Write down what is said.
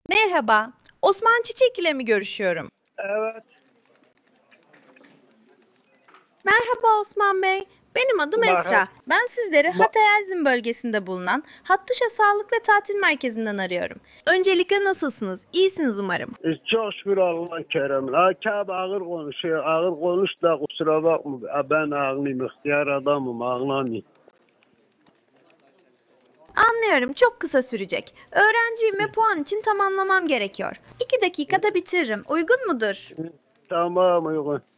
Merhaba, Osman Çiçek ile mi görüşüyorum? Evet, Merhaba Osman Bey, benim adım merhaba. Esra. Ben sizleri Ma- Hatay Erzin bölgesinde bulunan Hattuşa Sağlık ve Tatil Merkezi'nden arıyorum. Öncelikle nasılsınız? İyisiniz umarım. Çok şükür Allah'ın keremine. Akab ağır konuşuyor. Ağır konuş da kusura bakma. Ben ağlayayım, ihtiyar adamım, ağlamayayım. Anlıyorum, çok kısa sürecek. Öğrenciyim ve puan için tamamlamam gerekiyor. 2 dakikada bitiririm. Uygun mudur? Tamam uygun.